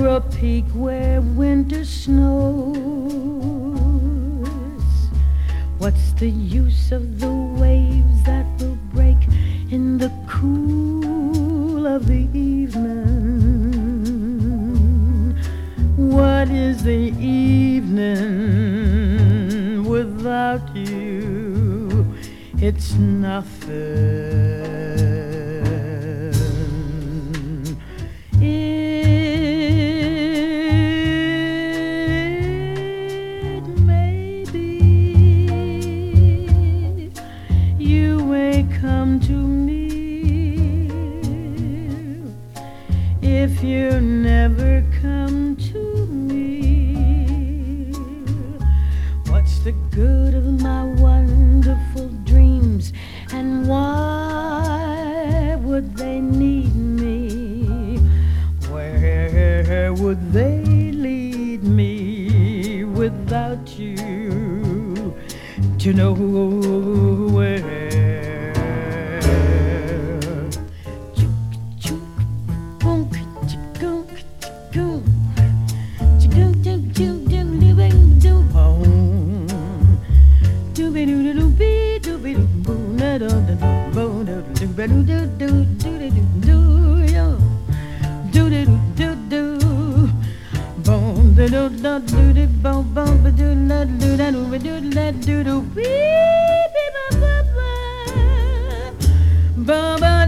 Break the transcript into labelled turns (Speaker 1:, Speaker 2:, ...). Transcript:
Speaker 1: a peak where winter snows. What's the use of the waves that will break in the cool of the evening? What is the evening without you? It's nothing. It may be you ain't come to me if you never come to me. What's the good of my wonderful dreams, and why would they need me? Where would they lead me without you to know where? Ba ba